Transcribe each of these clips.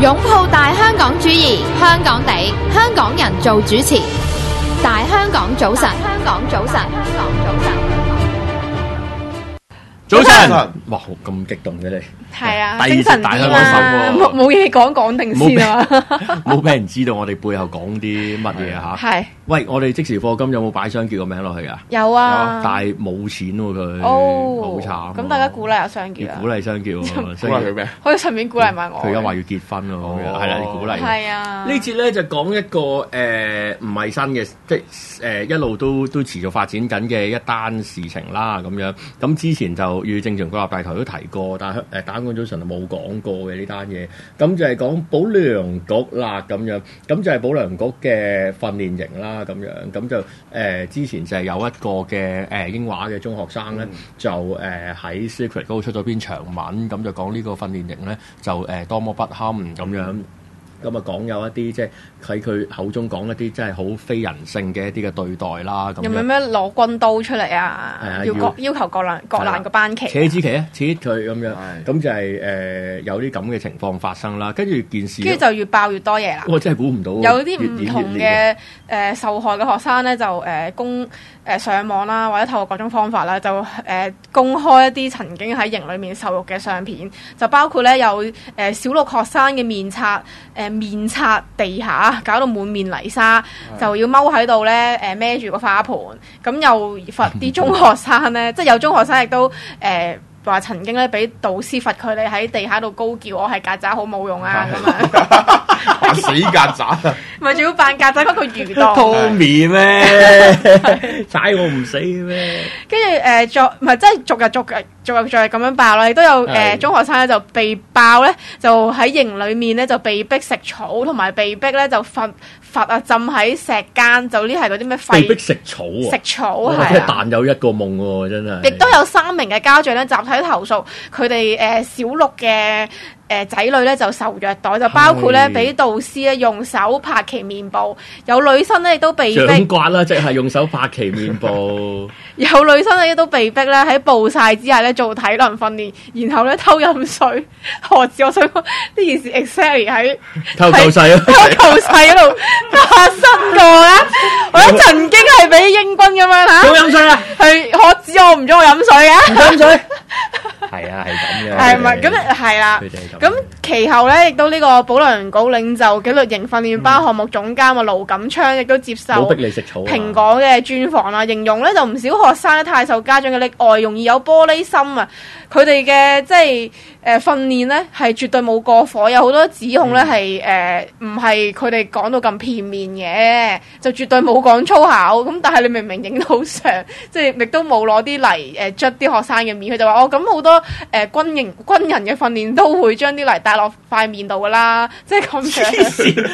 擁抱大香港主義，香港地，香港人做主持。大香港早晨，香港早晨，香港早晨。 早晨，哇，咁激動嘅你， 係啊， 第二節大香港手喎， 冇嘢講定先啊嘛， 冇俾人知道我哋背後講啲乜嘢嚇。 係， 喂，我哋即時課金有冇擺商叫個名落去啊？ 有啊， 但係冇錢喎佢， 哦， 好慘。 咁大家鼓勵下商叫啊， 鼓勵商叫喎， 鼓勵佢咩？ 可以順便鼓勵埋我。 佢而家話要結婚喎，咁樣係啦，鼓勵。 係啊， 呢節咧就講一個唔係新嘅，即係一路都持續發展緊嘅一單事情啦，咁樣。咁之前就與政治局立大台都提過，但係大香港早晨就冇講過嘅呢單嘢。咁就係講保良局啦，咁樣。咁就係保良局嘅訓練營啦，咁樣。咁就之前就係有一個嘅英華嘅中學生咧，就喺 Secret 嗰度出咗篇長文，咁就講呢個訓練營咧就多麼不堪咁樣。咁啊講有一啲即係喺佢口中講一啲真係好非人性嘅一啲嘅對待啦，咁有冇咩攞軍刀出嚟啊？要求割爛個班旗， 扯支旗啊，切佢咁樣，咁就係有啲咁嘅情況發生啦。跟住件事， 跟住就越爆越多嘢啦。 我真係估唔到， 有啲唔同嘅受害嘅學生咧，就上網啦，或者透過各種方法啦，就公開一啲曾經喺營裏面受辱嘅相片，就包括咧有小六學生嘅面擦地下，搞到滿面泥沙，就要踎喺度咧孭住個花盆，咁又罰啲中學生咧，即係有中學生亦都話曾經咧俾導師罰佢哋喺地下度高叫我係曱甴好冇用啊咁樣， 死曱甴啊！ 咪仲要扮曱甴嗰個魚檔 Tommy 咩？踩我唔死咩？ 跟住唔係即係逐日咁樣爆啦，亦都有中學生咧就被爆咧，就喺營裡面咧就被逼食草，同埋被逼咧就罰浸喺石間，就呢係嗰啲咩廢被逼食草啊！ 食草係係啊！ 但有一個夢喎，真係。 亦都有3名嘅家長咧集體投訴，佢哋小六嘅仔女咧就受虐待，就包括咧俾導師咧用手拍其面部，有女生咧亦都被逼掌摑啦，即係用手拍其面部。 有女生咧都被逼咧喺暴曬之下咧做體能訓練，然後咧偷飲水。何止我想講呢件事 exactly 喺偷夠細啊！ 偷夠細嗰度發生過啦。我咧曾經係俾英軍咁樣嚇。 都飲水啊！ 係何止我唔中意飲水嘅。 唔飲水。係啊，係咁嘅。 係咪咁？係啦。咁其後咧，亦都呢個保良局領袖紀律營訓練班項目總監啊盧錦昌亦都接受冇逼你食草啊蘋果嘅專訪啦，形容咧就唔少學生咧太受家長嘅溺愛，容易有玻璃心啊！佢哋嘅即係訓練咧係絕對冇過火，有好多指控咧係唔係佢哋講到咁片面嘅，就絕對冇講粗口。咁但係你明明影到相，即係亦都冇攞啲泥捽啲學生嘅面，佢就話哦，咁好多軍人嘅訓練都會將啲泥帶落塊面度噶啦，即係咁樣。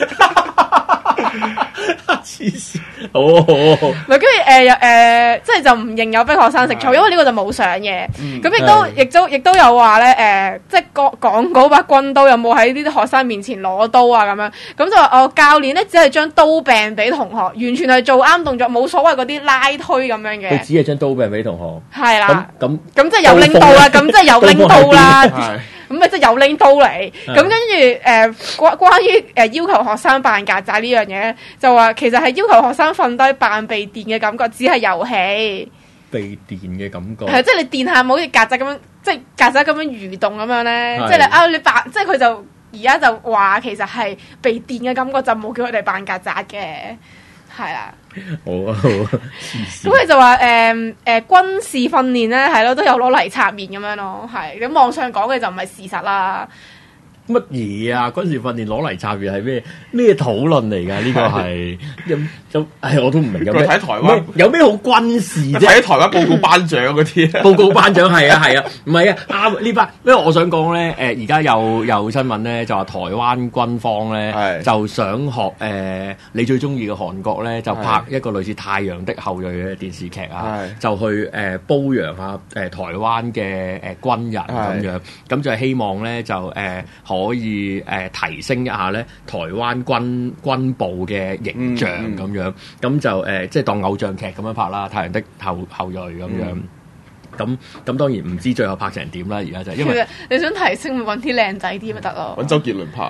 黐線，好。 咪跟住即係就唔認有逼學生食草，因為呢個就冇相嘅。咁亦都有話咧，即係講嗰把軍刀有冇喺呢啲學生面前攞刀啊咁樣。咁就話教練咧只係將刀柄俾同學，完全係做啱動作，冇所謂嗰啲拉推咁樣嘅。 佢只係將刀柄俾同學。 係啦。 咁即係有拎刀啦，咁即係有拎刀啦。咁咪即係有拎刀嚟。咁跟住關於要求學生扮曱甴呢樣嘢，就話其實係要求學生瞓低扮被電嘅感覺，只係遊戲。 被電嘅感覺。 係即係你電下冇好似曱甴咁樣，即係曱甴咁樣蠕動咁樣咧。即係你扮，即係佢就而家就話其實係被電嘅感覺，就冇叫佢哋扮曱甴嘅。係啦。 好啊好啊。 咁佢就話軍事訓練咧係咯，都有攞泥擦面咁樣咯，係咁網上講嘅就唔係事實啦。 乜嘢啊？軍事訓練攞嚟插住係咩討論嚟㗎？呢個係我都唔明有咩。 睇台灣有咩好軍事啫？ 睇台灣報告頒獎嗰啲。 報告頒獎係啊，唔係啊啱呢班。因為我想講咧，而家有新聞咧，就話台灣軍方咧就想學你最中意嘅韓國咧，就拍一個類似《太陽的後裔》嘅電視劇啊，就去褒揚下台灣嘅軍人咁樣，咁就希望咧就可以提升一下咧台灣軍部嘅形象咁樣，咁就即係當偶像劇咁樣拍啦，《太陽的後裔》咁樣。咁當然唔知最後拍成點啦，而家就因為其實你想提升，咪揾啲靚仔啲咪得咯。 揾周杰倫拍。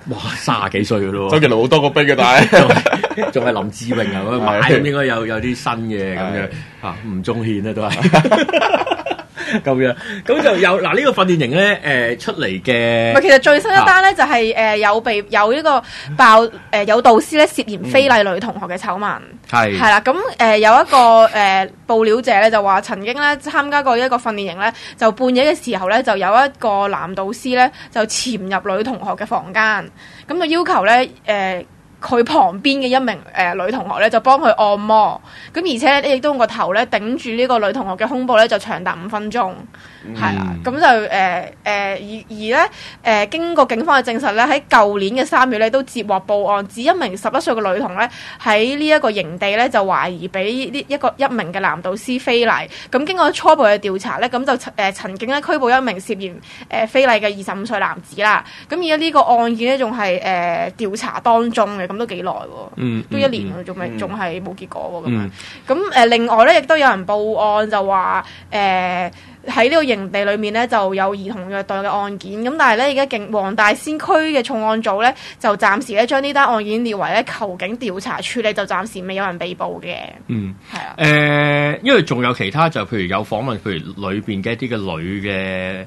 哇，30幾歲嘅咯喎， 周杰倫好多個兵嘅，但係仲係林志穎啊，買咁應該有啲新嘅咁樣嚇，吳宗憲咧都係。咁樣，咁就有嗱呢個訓練營咧，出嚟嘅。 其實最新一單咧就係有呢個爆有導師咧涉嫌非禮女同學嘅醜聞，係啦。咁有一個報料者咧就話曾經咧參加過一個訓練營咧，就半夜嘅時候咧就有一個男導師咧就潛入女同學嘅房間，咁就要求咧佢旁邊嘅一名女同學咧就幫佢按摩，咁而且咧亦都用個頭咧頂住呢個女同學嘅胸部咧就長達5分鐘，係啦，咁就而咧經過警方嘅證實咧，喺舊年嘅3月咧都接獲報案，指一名11歲嘅女童咧喺呢一個營地咧就懷疑俾一名嘅男導師非禮，咁經過初步嘅調查咧，咁就曾經咧拘捕一名涉嫌非禮嘅25歲男子啦，咁而家呢個案件咧仲係調查當中嘅。咁都幾耐喎，都1年喎，仲係冇結果喎咁樣。另外咧，亦都有人報案就話喺呢個營地裏面咧就有兒童虐待嘅案件。咁但係咧而家黃大仙區嘅重案組咧就暫時咧將呢單案件列為咧求警調查處理，就暫時未有人被捕嘅。係啊。 因為仲有其他就譬如有訪問，譬如裏邊嘅一啲嘅女嘅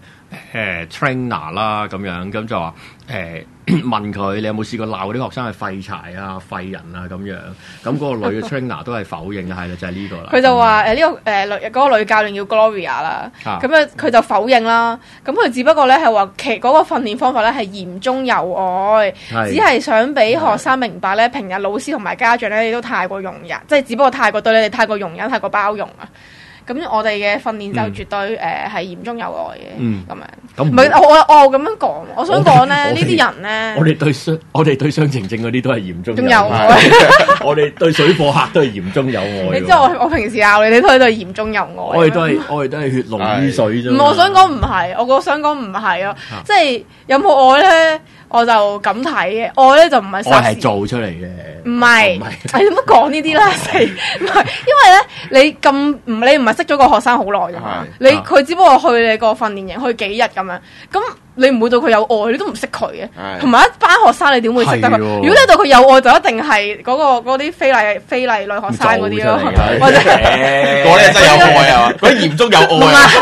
trainer 啦咁樣，咁就話問佢你有冇試過鬧啲學生係廢柴啊、廢人啊咁樣，咁嗰個女嘅 trainer 都係否認嘅，係啦，就係呢個啦。佢就話嗰個女教練叫 Gloria 啦，咁佢就否認啦。咁佢只不過咧係話嗰個訓練方法咧係嚴中有愛，只係想俾學生明白咧，平日老師同埋家長咧你都太過容忍，即係只不過太過對你哋太過容忍、太過包容啊。咁我哋嘅訓練就絕對係嚴中有愛嘅，咁樣。唔係我咁樣講，我想講咧呢啲人咧， 我哋對雙程證嗰啲都係嚴中有愛， 我哋對水貨客都係嚴中有愛。 你知我平時鬧你都係嚴中有愛。 我哋都係血濃於水啫。 我想講唔係，我想講唔係咯，即係有冇愛咧？我就咁睇嘅，愛咧就唔係。 愛係做出嚟嘅。 唔係，你乜講呢啲啦？唔係，因為咧你唔係識咗個學生好耐㗎嘛？佢只不過去你個訓練營去幾日咁樣，咁你唔會對佢有愛，你都唔識佢嘅。同埋一班學生，你點會識得佢？如果你對佢有愛，就一定係嗰啲非禮女學生嗰啲咯，或者嗰啲真係有愛啊！嗰啲嚴重有愛啊！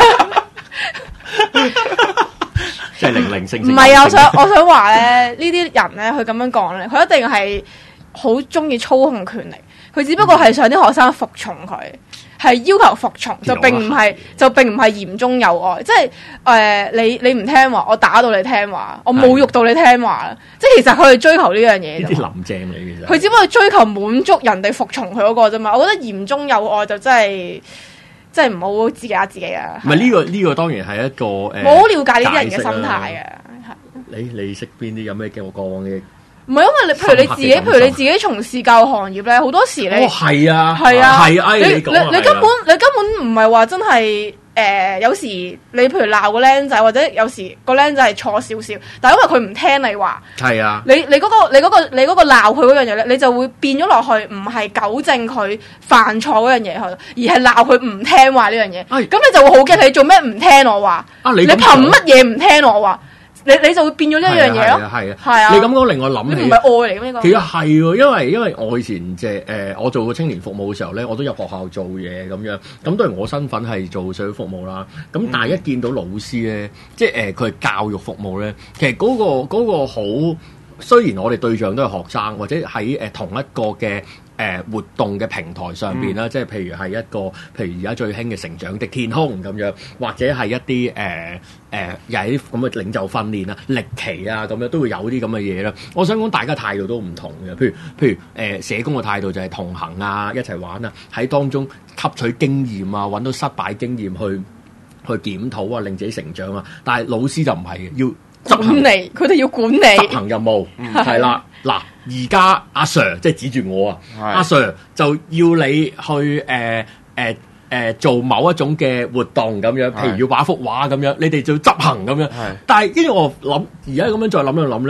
即係零星。 唔係啊！我想話咧，呢啲人咧，佢咁樣講咧，佢一定係好中意操控權力。佢只不過係想啲學生服從佢，係要求服從，就並唔係嚴中有愛。即係你唔聽話，我打到你聽話，我侮辱到你聽話。即係其實佢係追求呢樣嘢。 呢啲林鄭嚟其實。佢只不過追求滿足人哋服從佢嗰個啫嘛。我覺得嚴中有愛就真係唔好自己呃自己啊！ 唔係呢個當然係一個冇好了解呢啲人嘅心態嘅。 你識邊啲有咩嘅過往嘅？ 唔係因為譬如你自己從事教育行業咧，好多時咧係啊， 你根本唔係話真係有時你譬如鬧個僆仔，或者有時個僆仔係錯少少，但係因為佢唔聽你話，係啊，你嗰個鬧佢嗰樣嘢咧，你就會變咗落去，唔係糾正佢犯錯嗰樣嘢去，而係鬧佢唔聽話呢樣嘢。咁你就會好驚，你做咩唔聽我話？你憑乜嘢唔聽我話？你就會變咗呢一樣嘢咯，係啊！ 你咁講令我諗起， 唔係愛嚟嘅呢個。 其實係喎，因為我以前即係我做過青年服務嘅時候咧，我都入學校做嘢咁樣。咁當然我身份係做社會服務啦。咁但係一見到老師咧，即係佢係教育服務咧，其實嗰個好。雖然我哋對象都係學生，或者喺同一個嘅活動嘅平台上邊啦，即係譬如係譬如而家最興嘅成長的天空咁樣，或者係一啲又係啲咁嘅領袖訓練啊、歷奇啊咁樣，都會有啲咁嘅嘢啦。我想講大家態度都唔同嘅，譬如社工嘅態度就係同行啊，一齊玩啊，喺當中吸取經驗啊，揾到失敗經驗去檢討啊，令自己成長啊。但係老師就唔係嘅，要管理，佢哋要管理執行任務，係啦。嗱，而家阿 Sir 即係指住我啊，阿 Sir 就要你去做某一種嘅活動咁樣，譬如要畫幅畫咁樣，你哋就要執行咁樣。但係跟住我諗，而家咁樣再諗一諗咧，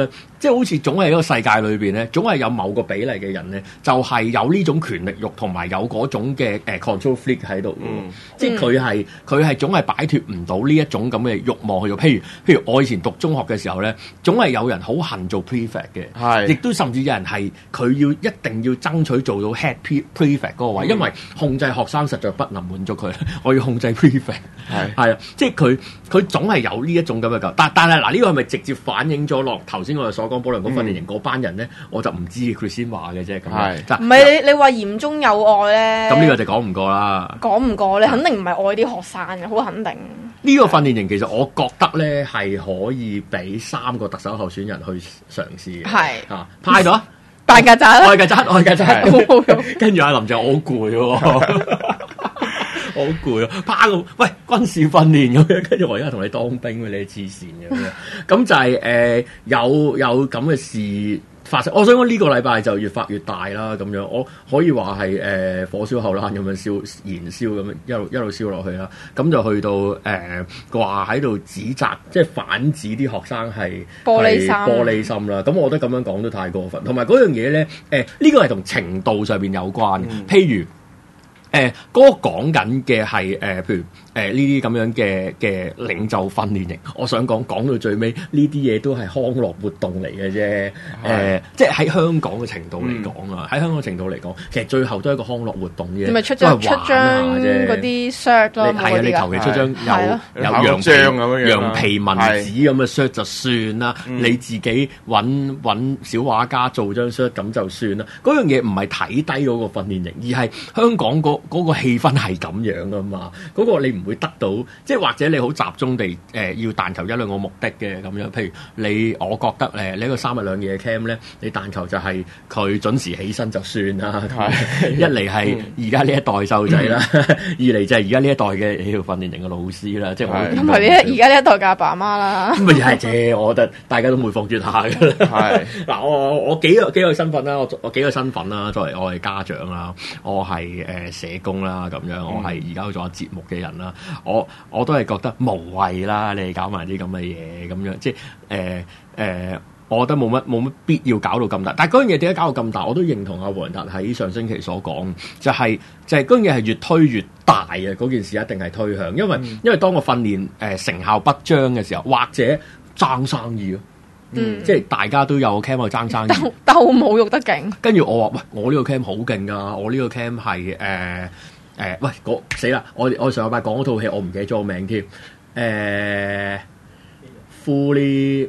即係好似總係一個世界裏邊咧，總係有某個比例嘅人咧，就係有呢種權力慾同埋有嗰種嘅control freak 喺度。即係佢係總係擺脫唔到呢一種咁嘅慾望去做。譬如我以前讀中學嘅時候咧，總係有人好恨做 prefect 嘅，亦都甚至有人係佢一定要爭取做到 head prefect 嗰個位，因為控制學生實在不能滿足佢，我要控制 prefect。係啊，即係佢總係有呢一種咁嘅㗎。但係嗱，呢個係咪直接反映咗落頭先我哋所講保良局訓練營嗰班人咧？我就唔知佢先話嘅啫。咁唔係你話嚴中有愛咧？ 咁呢個就講唔過啦。 講唔過，你肯定唔係愛啲學生嘅，好肯定。 呢個訓練營其實我覺得咧係可以俾3個特首候選人去嘗試嘅。係啊，派咗大曱甴， 愛曱甴，跟住阿林鄭我好攰喎。我好攰啊！趴個喂軍事訓練咁樣，跟住我而家同你當兵，你黐線咁樣。咁就係有咁嘅事發生。我想講呢個禮拜就越發越大啦，咁樣我可以話係火燒後欄咁樣燃燒咁樣一路燒落去啦。咁就去到話喺度指責，即係反指啲學生係玻璃心啦。咁我覺得咁樣講都太過分。同埋嗰樣嘢咧，呢個係同程度上邊有關。譬如嗰個講緊嘅係譬如呢啲咁樣嘅領袖訓練營，我想講到最尾呢啲嘢都係康樂活動嚟嘅啫。即係喺香港嘅程度嚟講啊，喺香港程度嚟講，其實最後都係一個康樂活動嘅。 你咪出張嗰啲 shirt 咯， 係啊，你求其出張有羊皮紋紙咁嘅 shirt 就算啦。你自己揾小畫家做張 shirt 咁就算啦。嗰樣嘢唔係睇低嗰個訓練營，而係香港嗰個氣氛係咁樣噶嘛。嗰個你唔會得到，即係或者你好集中地要但求1-2個目的嘅咁樣。譬如我覺得你一個3日2夜嘅 camp 咧，你但求就係佢準時起身就算啦。一嚟係而家呢一代細路仔啦，二嚟就係而家呢一代嘅訓練營嘅老師啦，即係我。 同埋而家呢一代嘅阿爸阿媽啦。 咁咪係啫，我覺得大家都會放住下㗎啦。係嗱，我幾個身份啦，我幾個身份啦，作為我係家長啦，我係社工啦咁樣，我係而家做下節目嘅人啦，我都係覺得無謂啦，你哋搞埋啲咁嘅嘢咁樣，即係我覺得冇乜必要搞到咁大。但係嗰樣嘢點解搞到咁大？我都認同阿黃仁達喺上星期所講，就係嗰樣嘢係越推越大嘅。嗰件事一定係推向，因為當個訓練成效不彰嘅時候，或者爭生意咯。即係大家都有 cam 去爭生意， 鬥侮辱得勁。 跟住我話：喂，我呢個 cam 好勁㗎，我呢個 cam 係喂，死啦！我上禮拜講嗰套戲，我唔記得咗個名添。Full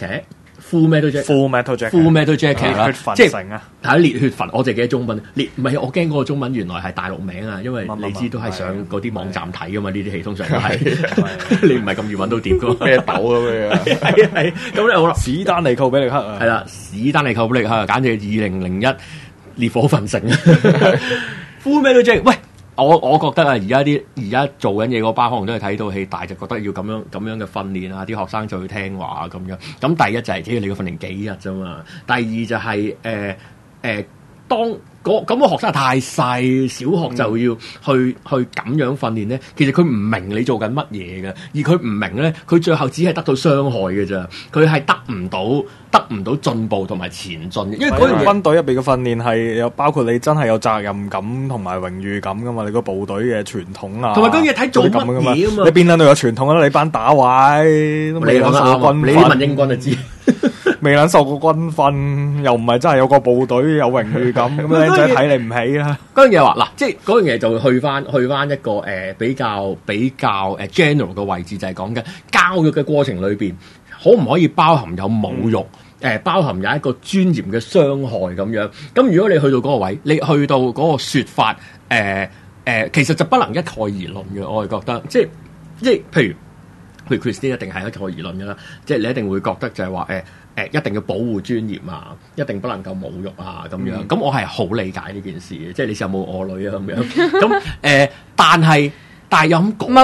Metal Jacket 啦，即係睇烈血焚。我淨記得中文唔係，我驚嗰個中文原來係大陸名啊，因為你知都係上嗰啲網站睇㗎嘛，呢啲戲通常都係你唔係咁易揾到碟㗎嘛，咩豆咁樣。係咁咧好啦， 史丹利寇比力克啊， 係啦，史丹利寇比力克簡直係2001烈火焚城。Full Metal Jacket，喂！我覺得啊，而家做緊嘢嗰班可能都係睇到戲，但係就覺得要咁樣嘅訓練啊，啲學生就要聽話啊咁樣。咁第一就係只要你個訓練幾日啫嘛，第二就係當咁個學生太細，小學就要去咁樣訓練咧，其實佢唔明你做緊乜嘢嘅，而佢唔明咧，佢最後只係得到傷害嘅咋，佢係得唔到進步同埋前進嘅，因為嗰樣軍隊入邊嘅訓練係有包括你真係有責任感同埋榮譽感噶嘛，你個部隊嘅傳統啊， 同埋嗰樣嘢睇做乜嘢啊嘛， 你邊撚度有傳統啊？你班打壞都未撚受過軍訓， 你問英軍就知。 未撚受過軍訓，又唔係真係有個部隊有榮譽感，咁靚仔睇你唔起啦。 嗰樣嘢話嗱，即係嗰樣嘢就去翻一個比較general 嘅位置，就係講緊教育嘅過程裏邊，可唔可以包含有侮辱？包含有一個尊嚴嘅傷害咁樣。咁如果你去到嗰個位，你去到嗰個説法，其實就不能一概而論嘅。我係覺得，即係譬如 Christine 一定係一概而論嘅啦。即係你一定會覺得就係話一定要保護尊嚴啊，一定不能夠侮辱啊咁樣。咁我係好理解呢件事嘅，即係你有冇我女啊咁樣。咁但係有咁講， 唔係我咁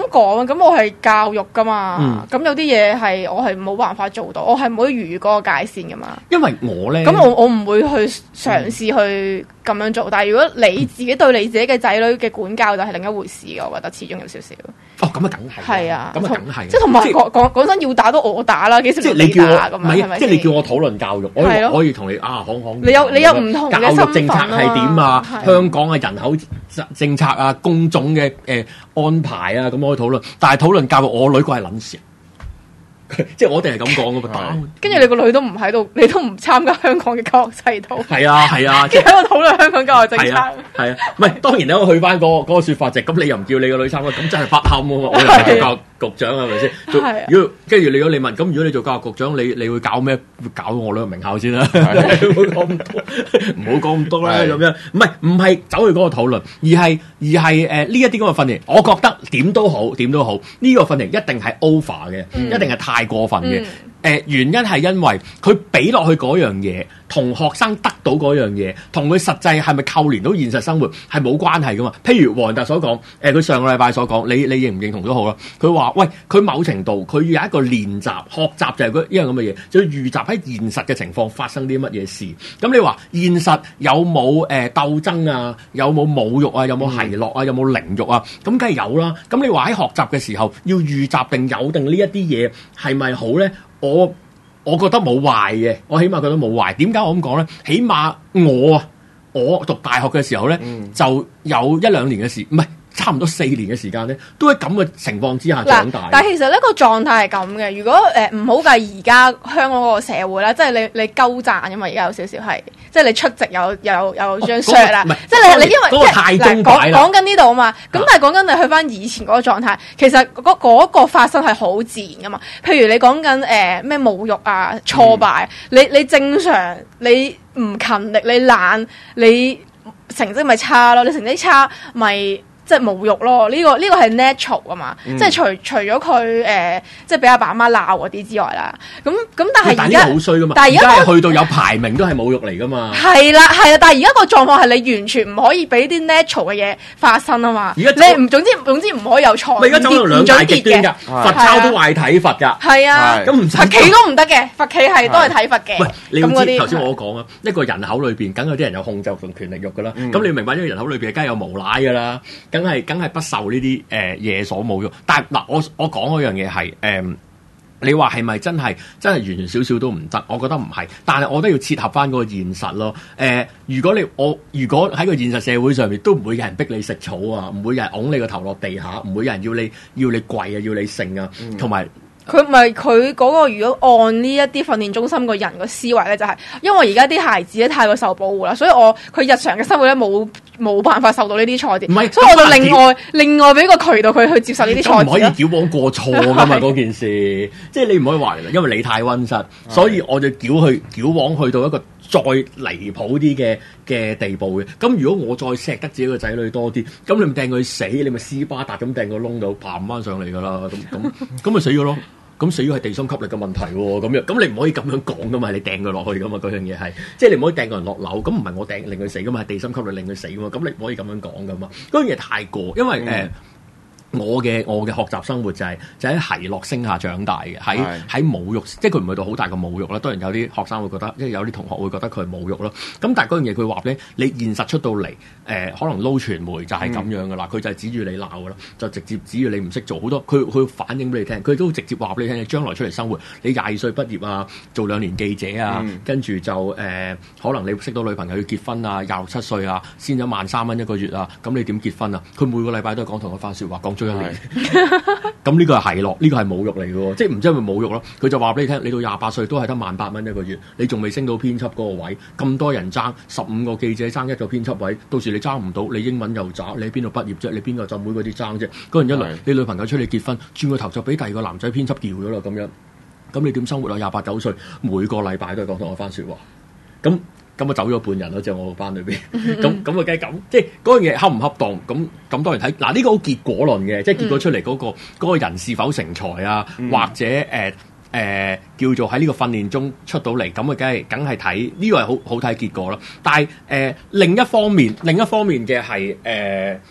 講，咁我係教育噶嘛，咁有啲嘢係我係冇辦法做到，我係唔可以逾嗰個界線噶嘛。 因為我咧， 咁我唔會去嘗試去咁樣做，但係如果你自己對你自己嘅仔女嘅管教就係另一回事嘅，我覺得始終有少少。 哦，咁啊，梗係係啊， 咁啊，梗係。 即係同埋講真，要打都我打啦，幾時即係你叫我打咁樣？係咪？ 即係你叫我討論教育，我可以同你講。 你有唔同嘅教育政策係點啊？ 身份啊香港嘅人口政策啊，工種嘅安排啊，咁我可以討論。但係討論教育，我女個係撚事。即係我哋係咁講噶嘛， 跟住你個女都唔喺度，你都唔參加香港嘅教育制度。 係啊係啊， 即係喺度討論香港教育政策。 係啊，唔係當然你可以去翻嗰個説法啫。咁你又唔叫你個女參加，咁真係不堪喎！我又係做教育局長係咪先？如果跟住如果你問，咁如果你做教育局長，你會搞咩？會搞到我女個名校先啦。唔好講咁多，唔好講咁多啦咁樣。唔係走去嗰個討論，而係呢一啲咁嘅訓練，我覺得點都好，呢個訓練一定係 over 嘅，一定係太過分嘅。原因係因為佢俾落去嗰樣嘢，同學生得到嗰樣嘢，同佢實際係咪扣連到現實生活係冇關係噶嘛？譬如黃達所講，佢上個禮拜所講，你認唔認同都好啦。佢話：喂，佢某程度佢有一個練習學習就係一樣咁嘅嘢，就要預習喺現實嘅情況發生啲乜嘢事。咁你話現實有冇鬥爭啊？有冇侮辱啊？有冇奚落啊？有冇凌辱啊？咁梗係有啦。咁你話喺學習嘅時候要預習定有定呢一啲嘢係咪好咧？我覺得冇壞嘅，我起碼覺得冇壞。點解我咁講咧？起碼我讀大學嘅時候咧，就有1-2年嘅時，唔係差唔多4年嘅時間咧，都喺咁嘅情況之下長大。 但係其實呢個狀態係咁嘅。如果唔好計而家香港嗰個社會啦，即係你鳩讚，因為而家有少少係，即係你出席有張相啦，即係你因為嗰個太鐘擺啦。 講緊呢度啊嘛。咁但係講緊你去翻以前嗰個狀態，其實嗰個發生係好自然噶嘛。譬如你講緊咩侮辱啊、挫敗，你正常你唔勤力，你懶，你成績咪差咯。你成績差咪即係侮辱咯，呢個係 natural 啊嘛，即係除咗佢即係俾阿爸阿媽鬧嗰啲之外啦，咁但係而家好衰噶嘛， 但係而家去到有排名都係侮辱嚟噶嘛， 係啦，但係而家個狀況係你完全唔可以俾啲 natural 嘅嘢發生啊嘛，你唔總之唔可以有錯， 你而家走到兩大極端㗎，罰抄都話係體罰㗎， 係啊， 咁唔使罰企都唔得嘅，罰企係都係體罰嘅。 喂，你要知頭先我講啊，一個人口裏邊梗有啲人有控制同權力慾㗎啦，咁你明白呢個人口裏邊梗係有無賴㗎啦。梗係不受呢啲嘢所侮辱，但係嗱，我講嗰樣嘢係你話係咪真係完全少少都唔得？我覺得唔係，但係我都要切合翻嗰個現實咯。如果喺個現實社會上面都唔會有人逼你食草啊，唔會有人拱你個頭落地下，唔會有人要你跪啊，要你勝啊，同埋。 佢嗰個如果按呢一啲訓練中心個人個思維咧，就係因為而家啲孩子咧太過受保護啦，所以佢日常嘅生活咧冇辦法受到呢啲挫折，所以我就另外俾個渠道佢去接受呢啲挫折。 唔可以矯枉過錯噶嘛嗰件事，即係你唔可以話因為你太溫室，所以我就矯枉去到一個再離譜啲嘅地步嘅。咁如果我再錫得自己個仔女多啲，咁你唔掟佢死，你咪斯巴達咁掟個窿度爬唔翻上嚟噶啦，咁咪死咗咯。咁死咗係地心吸力嘅問題喎，咁你唔可以咁樣講噶嘛，你掟佢落去噶嘛，嗰樣嘢係，即係你唔可以掟個人落樓，咁唔係我掟令佢死噶嘛，係地心吸力令佢死噶嘛，咁你唔可以咁樣講噶嘛，嗰樣嘢太過，因為我嘅學習生活就係喺奚落聲下長大嘅，喺侮辱，即係佢唔係到好大嘅侮辱啦。當然有啲學生會覺得，即係有啲同學會覺得佢係侮辱啦。咁但係嗰樣嘢佢話咧，你現實出到嚟，可能撈傳媒就係咁樣噶啦，佢就係指住你鬧噶啦，就直接指住你唔識做好多，佢反映俾你聽，佢都直接話俾你聽，你將來出嚟生活，你22歲畢業啊，做2年記者啊，跟住就可能你識到女朋友要結婚啊，27歲啊，先有13,000蚊一個月啊，咁你點結婚啊？佢每個禮拜都係講同一番説話，講追1年，咁呢個係奚落，呢個係侮辱嚟嘅喎，即係唔知係咪侮辱咯？佢就話俾你聽，你到28歲都係得18,000蚊一個月，你仲未升到編輯嗰個位，咁多人爭15個記者爭一個編輯位，到時你爭唔到，你英文又渣，你喺邊度畢業啫？你邊個浸會嗰啲爭啫？嗰人一嚟，你女朋友出嚟結婚，轉個頭就俾第二個男仔編輯叫咗啦，咁樣，咁你點生活啊？28、9歲，每個禮拜都係講同一番説話，咁啊走咗半人咯，即係我個班裏邊，咁啊梗係咁，即係嗰樣嘢恰唔恰當？咁當然睇嗱呢個好結果論嘅，即係結果出嚟嗰個人是否成才啊，或者叫做喺呢個訓練中出到嚟，咁啊梗係睇呢個係好睇結果啦。但係另一方面嘅係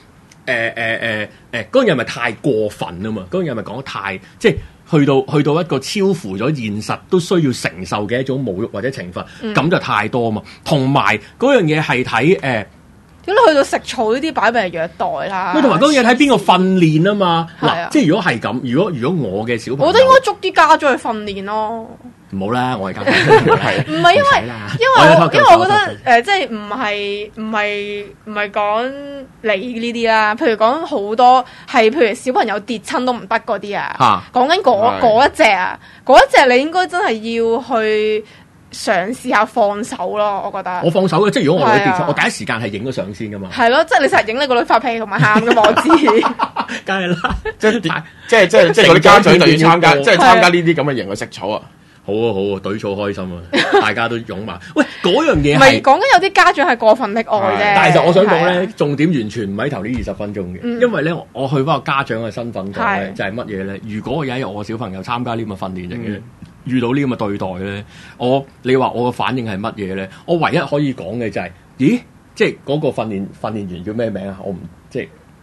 嗰樣嘢咪太過分啊嘛？嗰樣嘢咪講得太即係去到一個超乎咗現實都需要承受嘅一種侮辱或者懲罰，咁就太多啊嘛。同埋嗰樣嘢係睇咁你去到食草呢啲擺明係虐待啦。 同埋嗰樣嘢睇邊個訓練啊嘛。 係啊嗱，即係如果係咁，如果我嘅小朋友， 我覺得應該捉啲家長去訓練咯。 唔好啦，我係家長， 唔係因為我覺得即係唔係講你呢啲啦，譬如講好多係譬如小朋友跌親都唔得嗰啲啊，講緊嗰一隻啊，嗰一隻你應該真係要去嘗試下放手咯，我覺得。我放手嘅，即係如果我女跌親，我第一時間係影咗相先噶嘛。 係咯，即係你成日影你個女發脾氣同埋喊嘅，我知。 梗係啦， 即係嗰啲家長就要參加，即係參加呢啲咁嘅型去食草啊！ 好啊好啊，隊草開心啊！大家都擁埋。喂，嗰樣嘢唔係講緊有啲家長係過分的愛啫。 但係其實我想講咧，重點完全唔喺頭呢20分鐘嘅，因為咧我去翻個家長嘅身份講咧，就係乜嘢咧？如果有一日我小朋友參加呢咁嘅訓練營嘅，遇到呢咁嘅對待咧，你話我嘅反應係乜嘢咧？我唯一可以講嘅就係，咦，即係嗰個訓練員叫咩名啊？我唔即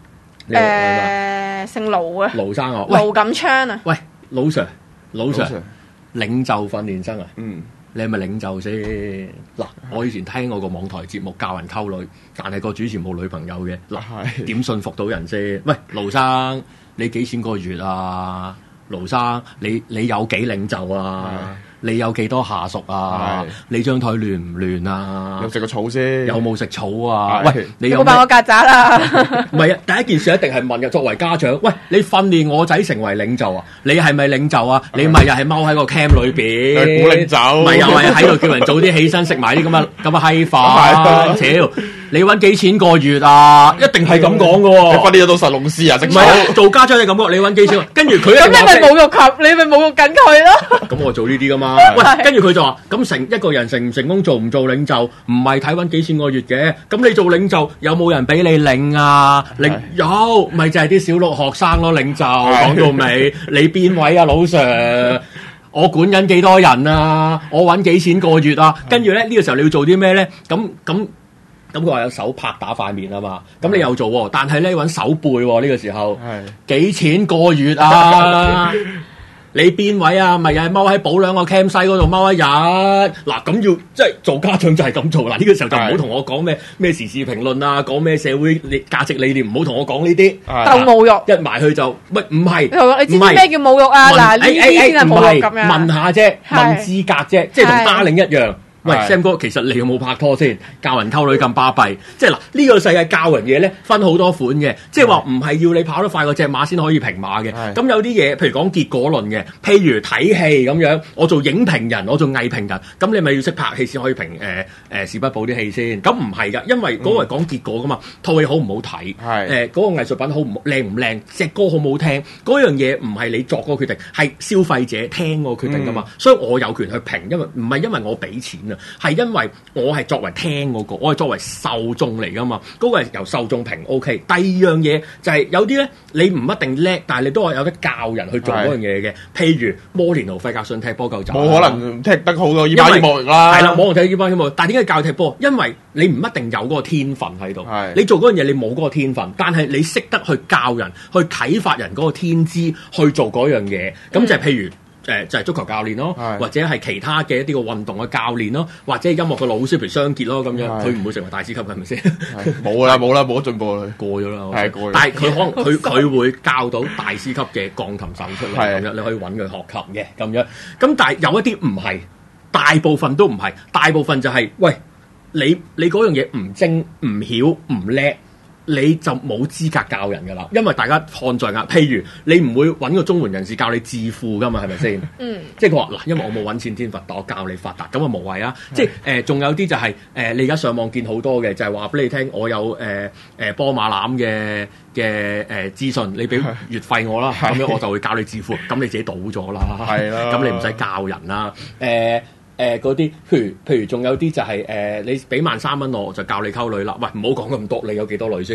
係姓盧啊， 盧生啊， 盧錦昌啊。 喂，老 Sir。領袖訓練生啊，你係咪領袖先？嗱，我以前聽我個網台節目教人溝女，但係個主持冇女朋友嘅，嗱，點信服到人先？喂，盧生，你幾錢個月啊？盧生，你有幾領袖啊？你有幾多下屬啊？你張台亂唔亂啊？ 有食個草先？ 有冇食草啊？喂，你有冇扮我曱甴啦？ 唔係啊，第一件事一定係問嘅。作為家長，喂，你訓練我仔成為領袖啊？你係咪領袖啊？你咪又係踎喺個 cam 裏邊， 估領袖， 咪又係喺度叫人早啲起身食埋啲咁嘅閪飯？屌，你揾幾錢個月啊？一定係咁講嘅喎。 你訓練咗到神龍師啊？ 唔係啊，做家長嘅感覺，你揾幾錢？跟住佢咁你咪侮辱佢，你咪侮辱緊佢咯。 咁我做呢啲噶嘛？喂，跟住佢就話：咁一個人成唔成功做唔做領袖，唔係睇揾幾錢個月嘅。咁你做領袖有冇人俾你領啊？有，咪就係啲小六學生咯。領袖講到尾，你邊位啊，老 Sir？我管緊幾多人啊？我揾幾錢個月啊？跟住咧呢個時候你要做啲咩咧？咁佢話有手拍打塊面啊嘛，咁你又做喎，但係咧揾手背喎呢個時候，幾錢個月啊？你邊位啊？咪又係踎喺保良個 cam 西嗰度踎一日？嗱，咁要即係做家長就係咁做嗱，呢個時候就唔好同我講咩時事評論啊，講咩社會價值理念，唔好同我講呢啲， 鬥侮辱， 一埋去就唔係， 你知唔知咩叫侮辱啊？嗱，呢啲先係侮辱咁樣。 問下啫，問資格啫，即係同打領一樣。喂 ，Sam 哥，其實你有冇拍拖先？教人溝女咁巴閉，即係嗱呢個世界教人嘢咧，分好多款嘅，即係話唔係要你跑得快過隻馬先可以平馬嘅。咁有啲嘢，譬如講結果論嘅，譬如睇戲咁樣，我做影評人，我做藝評人，咁你咪要識拍戲先可以評時不保啲戲先。咁唔係㗎，因為嗰個係講結果㗎嘛，套戲好唔好睇？嗰個藝術品好唔靚唔靚？隻歌好唔好聽？嗰樣嘢唔係你作個決定，係消費者聽個決定㗎嘛。所以我有權去評，因為唔係因為我俾錢啊。係因為我係作為聽嗰個，我係作為受眾嚟噶嘛，嗰個係由受眾評 OK。第二樣嘢就係有啲咧，你唔一定叻，但係你都係有得教人去做嗰樣嘢嘅。譬如摩連奴、費格遜踢波夠走， 冇可能踢得好多伊巴希莫啦。 係啦，冇可能踢伊巴希莫，但係點解教踢波？因為你唔一定有嗰個天分喺度。你做嗰樣嘢，你冇嗰個天分，但係你識得去教人、去啟發人嗰個天資去做嗰樣嘢。咁就係譬如。就係足球教練咯，或者係其他嘅一啲個運動嘅教練咯，或者係音樂嘅老師，譬如雙傑咯咁樣，佢唔會成為大師級嘅，係咪先？ 冇啦，冇得進步啦， 過咗啦。 係過咗。 但係佢可能佢會教到大師級嘅鋼琴手出嚟咁樣，你可以揾佢學琴嘅咁樣。咁但係有一啲唔係，大部分都唔係，大部分就係喂你嗰樣嘢唔精、唔曉、唔叻。你就冇資格教人㗎啦，因為大家看在眼。譬如你唔會揾個中門人士教你致富㗎嘛，係咪先？即係佢話嗱，因為我冇揾錢天罰，但我教你發達，咁啊無謂啊。即係仲有啲就係你而家上網見好多嘅，就係話俾你聽，我有波馬攬嘅資訊，你俾月費我啦，咁樣我就會教你致富，咁你自己賭咗啦，係啦，咁你唔使教人啦，嗰啲，譬如仲有啲就係你俾13,000我就教你溝女啦。喂，唔好講咁多，你有幾多女先？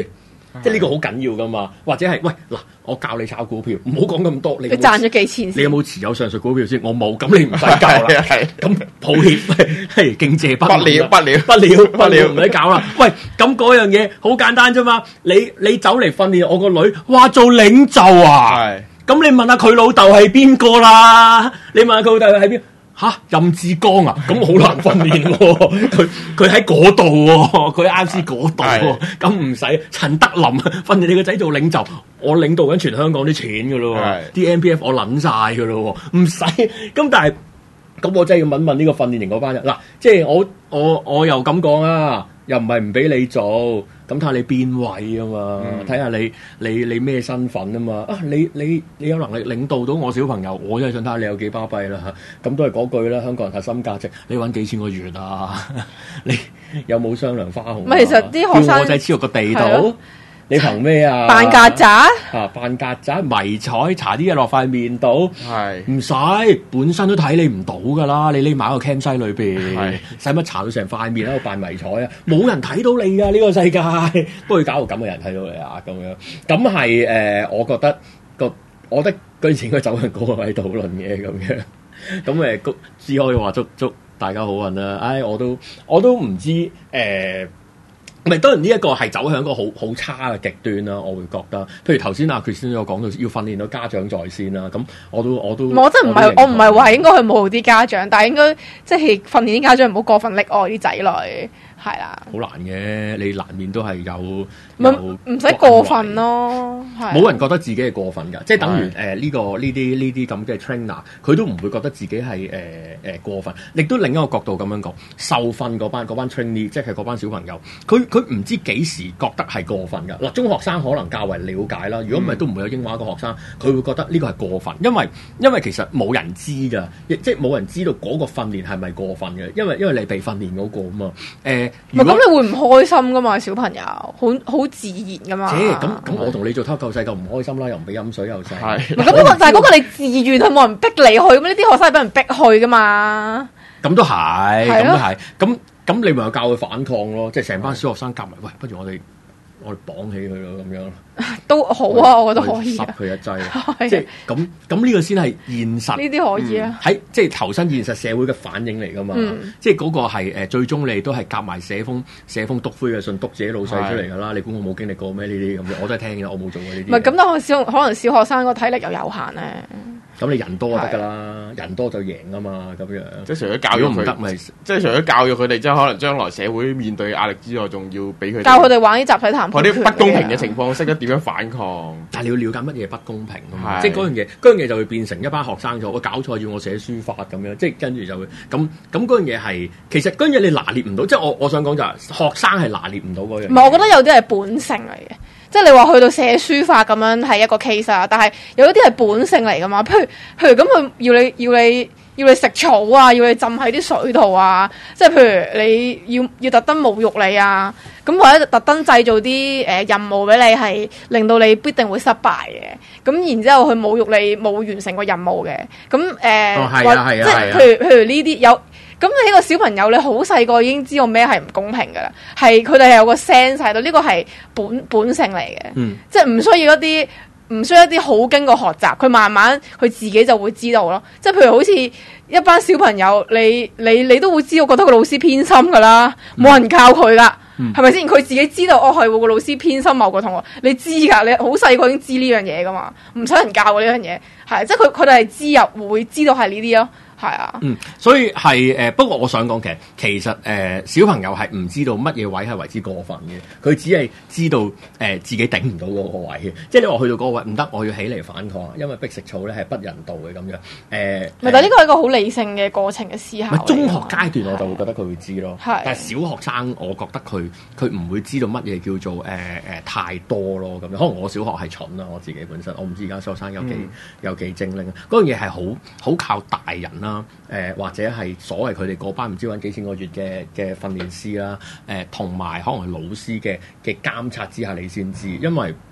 即係呢個好緊要噶嘛。或者係喂嗱，我教你炒股票，唔好講咁多，你賺咗幾錢先？ 你有冇持有上述股票先？我冇，咁你唔使教啦。 係咁抱歉，係敬謝不不了， 唔使搞啦。喂，咁嗰樣嘢好簡單啫嘛。你走嚟訓練我個女，話做領袖啊？ 係。 咁你問下佢老豆係邊個啦？你問下佢老豆係邊？任志剛啊？咁好難訓練喎。佢喺嗰度喎，佢啱先嗰度喎。咁唔使陳德霖訓練你個仔做領袖，我領導緊全香港啲錢噶咯喎，啲 MPF 我撚晒噶咯喎，唔使。咁但係咁我真係要問呢個訓練營嗰班人嗱，即係我又咁講啊，又唔係唔俾你做，咁睇下你邊位啊嘛，睇下你咩身份啊嘛，你有能力領導到我小朋友，我真係想睇下你有幾巴閉啦嚇，咁都係嗰句啦，香港人核心價值，你揾幾錢個月啊？你有冇商量花紅？ 唔係，其實啲學生叫我仔黐落個地度。你憑咩啊？ 扮曱甴扮曱甴迷彩，搽啲嘢落塊面度，唔使本身都睇你唔到噶啦。你匿埋喺個 cam 西裏邊，使乜搽到成塊面喺度扮迷彩啊？冇人睇到你噶呢個世界，不過搞到咁嘅人睇到你啊咁樣。咁係我覺得我覺得居前應該走向嗰個位討論嘅咁樣。咁只可以話祝大家好運啦。唉，我都唔知唔係，當然呢一個係走向一個好差嘅極端啦，我會覺得。譬如頭先阿 Chris 有講到要訓練到家長在先啦，咁我真係我唔係話應該去侮辱啲家長，但係應該即係訓練啲家長唔好過分溺愛啲仔女，係啦。好難嘅，你難免都係有唔使過分咯，冇人覺得自己係過分㗎，即係等於呢啲咁嘅 trainer， 佢都唔會覺得自己係過分。亦都另一個角度咁樣講，受訓嗰班 trainee， 即係嗰班小朋友，佢唔知幾時覺得係過分㗎。嗱，中學生可能較為了解啦，如果唔係都唔會有英華個學生，佢會覺得呢個係過分，因為其實冇人知㗎，即係冇人知道嗰個訓練係咪過分嘅，因為你被訓練嗰個啊嘛。咁你會唔開心㗎嘛？小朋友好自然㗎嘛。咁我同你做偷救世夠唔開心啦，又唔俾飲水又剩。咁但係嗰個你自願，係冇人逼你去，咁呢啲學生係俾人逼去㗎嘛。咁都係，咁你咪教佢反抗咯，即係成班小學生夾埋，喂，不如我哋綁起佢咯，咁樣都好啊，我覺得可以。塞佢一劑，即係咁呢個先係現實。呢啲可以啊，喺即係投身現實社會嘅反應嚟噶嘛。即係嗰個係最終你都係夾埋寫封篤灰嘅信，篤自己老細出嚟噶啦。你估我冇經歷過咩？呢啲咁樣我都係聽嘅，我冇做過呢啲。唔係咁，但係可能小學生個體力又有限咧。咁你人多就得噶啦，人多就贏啊嘛，咁樣。即係除咗教育佢，唔得咪，即係除咗教育佢哋，即係可能將來社會面對壓力之外，仲要俾佢教佢哋玩啲集體談判權。嗰啲不公平嘅情況，識得點樣反抗？但係你要了解乜嘢不公平啊嘛，即係嗰樣嘢就會變成一班學生咗，我搞錯要我寫書法咁樣，即係跟住就會咁嗰樣嘢係，其實嗰樣嘢你拿捏唔到，即係我想講就係學生係拿捏唔到嗰樣。唔係，我覺得有啲係本性嚟嘅。即係你話去到寫書法咁樣係一個 case 啊，但係有啲係本性嚟噶嘛，譬如咁佢要你食草啊，要你浸喺啲水度啊，即係譬如你要特登侮辱你啊，咁或者特登製造啲任務俾你係令到你必定會失敗嘅，咁然之後佢侮辱你冇完成個任務嘅，咁即係譬如呢啲有。咁你呢個小朋友，你好細個已經知道咩係唔公平噶啦，係佢哋係有個 sense 喺度，呢個係本性嚟嘅，即係唔需要一啲好經過學習，佢慢慢佢自己就會知道咯。即係譬如好似一班小朋友，你都會知道，覺得個老師偏心噶啦，冇人教佢噶，係咪先？佢自己知道，係喎，個老師偏心某個同學，你知噶，你好細個已經知呢樣嘢噶嘛，唔使人教呢樣嘢，係即係佢哋係會知道係呢啲咯。係啊，所以係不過我想講其實小朋友係唔知道乜嘢位係為之過分嘅，佢只係知道自己頂唔到嗰個位嘅，即係你話去到嗰個位唔得，我要起嚟反抗，因為逼食草咧係不人道嘅咁樣。但係呢個係一個好理性嘅過程嘅思考。中學階段我就會覺得佢會知咯，但係小學生我覺得佢唔會知道乜嘢叫做太多咯咁樣。可能我小學係蠢啦，我自己本身我唔知而家小學生有幾精靈，嗰樣嘢係好靠大人啦。或者係所謂佢哋嗰班唔知揾幾千個月嘅訓練師啦，同埋可能係老師嘅監察之下你先知，因為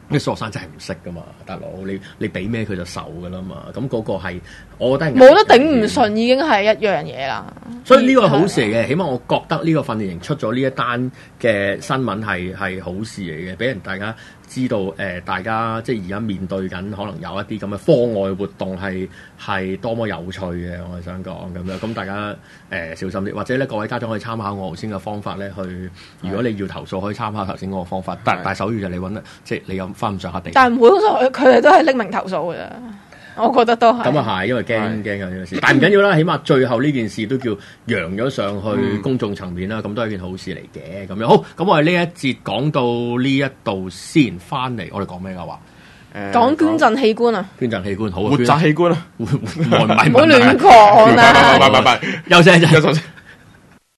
啲小學生真係唔識噶嘛，大佬你俾咩佢就受噶啦嘛，咁嗰個係我覺得冇得頂唔順已經係一樣嘢啦。 所以呢個係好事嚟嘅，起碼我覺得呢個訓練營出咗呢一單嘅新聞係好事嚟嘅，俾人大家知道大家即係而家面對緊可能有一啲咁嘅課外活動係多麼有趣嘅，我係想講咁樣，咁大家小心啲，或者咧各位家長可以參考我頭先嘅方法咧去，如果你要投訴可以參考頭先嗰個方法，但首要就你揾得即係你有翻唔上下地。 但唔會，佢哋都係匿名投訴嘅啫。我覺得都係。 咁啊係，因為驚有呢件事，但係唔緊要啦，起碼最後呢件事都叫揚咗上去公眾層面啦，咁都係一件好事嚟嘅。咁樣好，咁我哋呢一節講到呢一度先，翻嚟我哋講咩嘅話？ 講捐贈器官啊！ 捐贈器官好， 活摘器官啊！ 唔係唔好亂講啊！ 拜， 休息一陣。